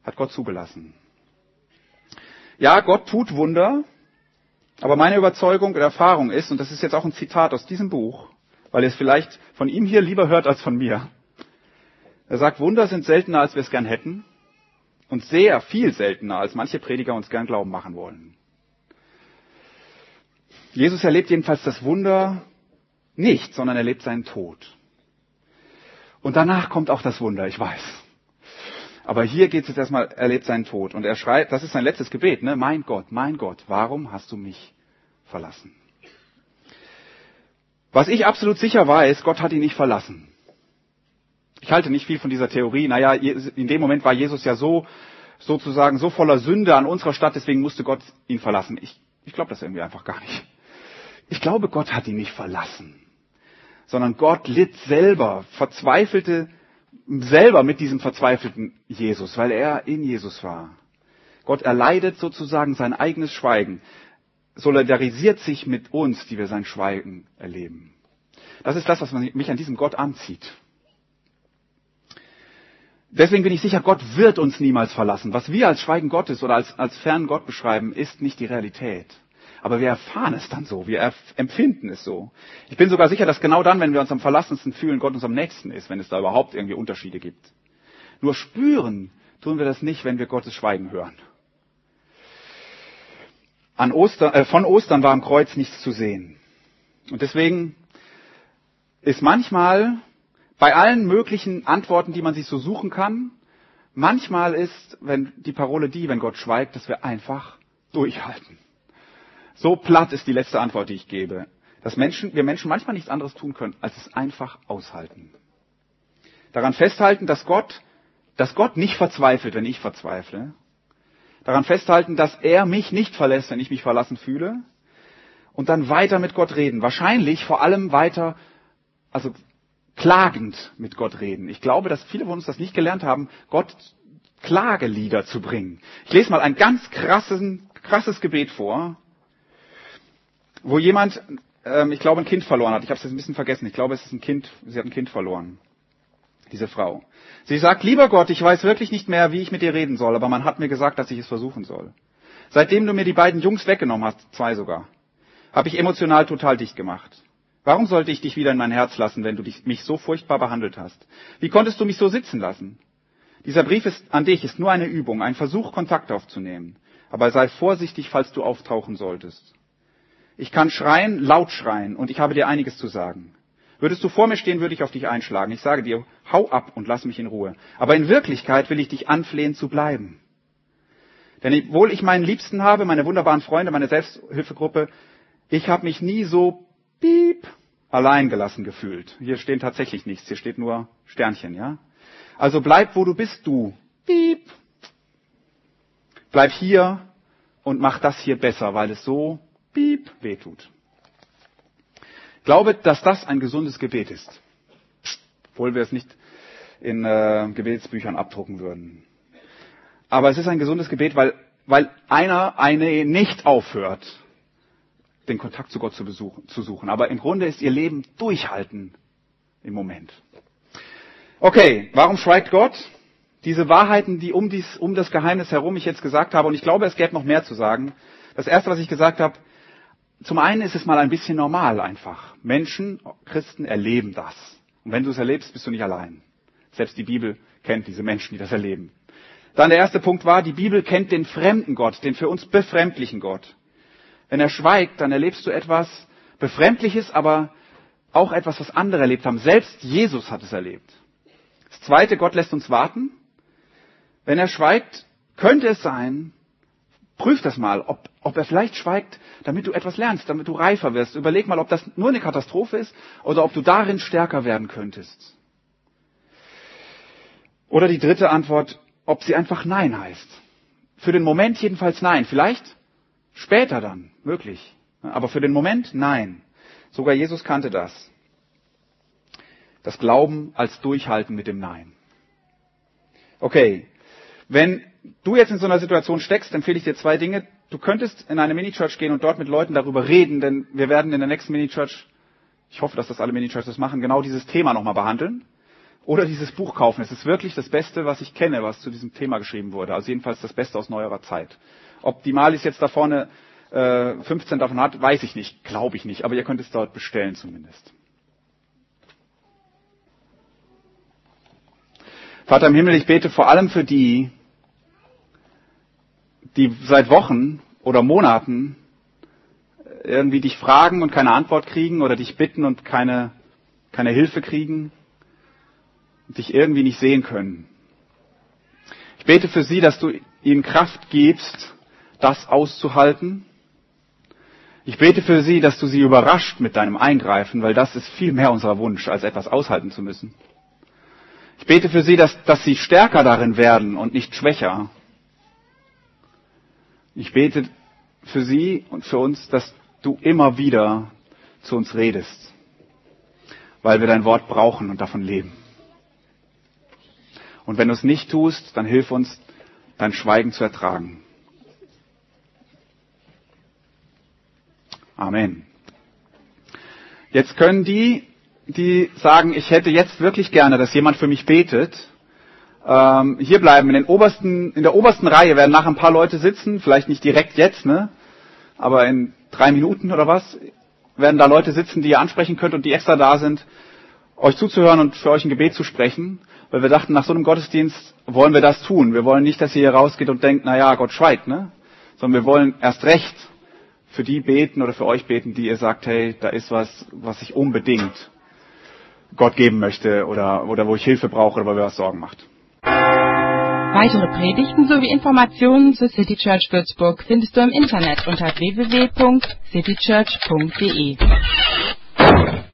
hat Gott zugelassen. Ja, Gott tut Wunder, aber meine Überzeugung und Erfahrung ist, und das ist jetzt auch ein Zitat aus diesem Buch, weil ihr es vielleicht von ihm hier lieber hört als von mir. Er sagt, Wunder sind seltener, als wir es gern hätten und sehr viel seltener, als manche Prediger uns gern glauben machen wollen. Jesus erlebt jedenfalls das Wunder nicht, sondern er erlebt seinen Tod. Und danach kommt auch das Wunder, ich weiß. Aber hier geht es jetzt erstmal, er erlebt seinen Tod. Und er schreit, das ist sein letztes Gebet, ne? Mein Gott, mein Gott, warum hast du mich verlassen? Was ich absolut sicher weiß, Gott hat ihn nicht verlassen. Ich halte nicht viel von dieser Theorie. Naja, in dem Moment war Jesus ja so, sozusagen, so voller Sünde an unserer Stadt, deswegen musste Gott ihn verlassen. Ich, ich glaube das irgendwie einfach gar nicht. Ich glaube, Gott hat ihn nicht verlassen. Sondern Gott litt selber, verzweifelte selber mit diesem verzweifelten Jesus, weil er in Jesus war. Gott erleidet sozusagen sein eigenes Schweigen, solidarisiert sich mit uns, die wir sein Schweigen erleben. Das ist das, was mich an diesem Gott anzieht. Deswegen bin ich sicher, Gott wird uns niemals verlassen. Was wir als Schweigen Gottes oder als, als fernen Gott beschreiben, ist nicht die Realität. Aber wir erfahren es dann so, wir empfinden es so. Ich bin sogar sicher, dass genau dann, wenn wir uns am verlassensten fühlen, Gott uns am nächsten ist, wenn es da überhaupt irgendwie Unterschiede gibt. Nur spüren tun wir das nicht, wenn wir Gottes Schweigen hören. An Ostern, äh, von Ostern war am Kreuz nichts zu sehen. Und deswegen ist manchmal bei allen möglichen Antworten, die man sich so suchen kann, manchmal ist wenn die Parole die, wenn Gott schweigt, dass wir einfach durchhalten. So platt ist die letzte Antwort, die ich gebe, dass Menschen, wir Menschen manchmal nichts anderes tun können, als es einfach aushalten. Daran festhalten, dass Gott, dass Gott nicht verzweifelt, wenn ich verzweifle. Daran festhalten, dass er mich nicht verlässt, wenn ich mich verlassen fühle. Und dann weiter mit Gott reden. Wahrscheinlich vor allem weiter, also klagend mit Gott reden. Ich glaube, dass viele von uns das nicht gelernt haben, Gott Klagelieder zu bringen. Ich lese mal ein ganz krassen, krasses Gebet vor, wo jemand, ähm, ich glaube, ein Kind verloren hat. Ich habe es jetzt ein bisschen vergessen. Ich glaube, es ist ein Kind, sie hat ein Kind verloren. Diese Frau. Sie sagt, lieber Gott, ich weiß wirklich nicht mehr, wie ich mit dir reden soll, aber man hat mir gesagt, dass ich es versuchen soll. Seitdem du mir die beiden Jungs weggenommen hast, zwei sogar, habe ich emotional total dicht gemacht. Warum sollte ich dich wieder in mein Herz lassen, wenn du dich, mich so furchtbar behandelt hast? Wie konntest du mich so sitzen lassen? Dieser Brief ist, an dich ist nur eine Übung, ein Versuch, Kontakt aufzunehmen. Aber sei vorsichtig, falls du auftauchen solltest. Ich kann schreien, laut schreien, und ich habe dir einiges zu sagen. Würdest du vor mir stehen, würde ich auf dich einschlagen. Ich sage dir, hau ab und lass mich in Ruhe. Aber in Wirklichkeit will ich dich anflehen zu bleiben. Denn obwohl ich meinen Liebsten habe, meine wunderbaren Freunde, meine Selbsthilfegruppe, ich habe mich nie so piep allein gelassen gefühlt. Hier stehen tatsächlich nichts, hier steht nur Sternchen, ja? Also bleib, wo du bist, du. Piep. Bleib hier und mach das hier besser, weil es so piep wehtut. Ich glaube, dass das ein gesundes Gebet ist. Obwohl wir es nicht in äh, Gebetsbüchern abdrucken würden. Aber es ist ein gesundes Gebet, weil, weil einer, eine nicht aufhört, den Kontakt zu Gott zu, besuchen, zu suchen. Aber im Grunde ist ihr Leben durchhalten im Moment. Okay, warum schweigt Gott? Diese Wahrheiten, die um, dies, um das Geheimnis herum ich jetzt gesagt habe, und ich glaube, es gäbe noch mehr zu sagen. Das Erste, was ich gesagt habe, zum einen ist es mal ein bisschen normal einfach. Menschen, Christen erleben das. Und wenn du es erlebst, bist du nicht allein. Selbst die Bibel kennt diese Menschen, die das erleben. Dann der erste Punkt war, die Bibel kennt den fremden Gott, den für uns befremdlichen Gott. Wenn er schweigt, dann erlebst du etwas Befremdliches, aber auch etwas, was andere erlebt haben. Selbst Jesus hat es erlebt. Das Zweite, Gott lässt uns warten. Wenn er schweigt, könnte es sein, prüf das mal, ob, ob er vielleicht schweigt, damit du etwas lernst, damit du reifer wirst. Überleg mal, ob das nur eine Katastrophe ist oder ob du darin stärker werden könntest. Oder die dritte Antwort, ob sie einfach Nein heißt. Für den Moment jedenfalls Nein. Vielleicht später dann, möglich. Aber für den Moment Nein. Sogar Jesus kannte das. Das Glauben als Durchhalten mit dem Nein. Okay, wenn du jetzt in so einer Situation steckst, empfehle ich dir zwei Dinge. Du könntest in eine Mini-Church gehen und dort mit Leuten darüber reden, denn wir werden in der nächsten Mini-Church, ich hoffe, dass das alle Mini-Churches machen, genau dieses Thema nochmal behandeln. oder dieses Buch kaufen. Es ist wirklich das Beste, was ich kenne, was zu diesem Thema geschrieben wurde. Also jedenfalls das Beste aus neuerer Zeit. Ob die Malis jetzt da vorne äh, fünfzehn davon hat, weiß ich nicht, glaube ich nicht. Aber ihr könnt es dort bestellen zumindest. Vater im Himmel, ich bete vor allem für die, die seit Wochen oder Monaten irgendwie dich fragen und keine Antwort kriegen oder dich bitten und keine, keine Hilfe kriegen und dich irgendwie nicht sehen können. Ich bete für sie, dass du ihnen Kraft gibst, das auszuhalten. Ich bete für sie, dass du sie überrascht mit deinem Eingreifen, weil das ist viel mehr unser Wunsch, als etwas aushalten zu müssen. Ich bete für sie, dass, dass sie stärker darin werden und nicht schwächer. Ich bete für sie und für uns, dass du immer wieder zu uns redest, weil wir dein Wort brauchen und davon leben. Und wenn du es nicht tust, dann hilf uns, dein Schweigen zu ertragen. Amen. Jetzt können die, die sagen, ich hätte jetzt wirklich gerne, dass jemand für mich betet, ähm, hier bleiben. In den obersten, in der obersten Reihe werden nachher ein paar Leute sitzen, vielleicht nicht direkt jetzt, ne, aber in drei Minuten oder was, werden da Leute sitzen, die ihr ansprechen könnt und die extra da sind, euch zuzuhören und für euch ein Gebet zu sprechen, weil wir dachten, nach so einem Gottesdienst wollen wir das tun. Wir wollen nicht, dass ihr hier rausgeht und denkt, na ja, Gott schweigt, ne, sondern wir wollen erst recht für die beten oder für euch beten, die ihr sagt, hey, da ist was, was ich unbedingt Gott geben möchte oder, oder wo ich Hilfe brauche oder wo mir was Sorgen macht. Weitere Predigten sowie Informationen zur City Church Würzburg findest du im Internet unter w w w punkt city church punkt d e.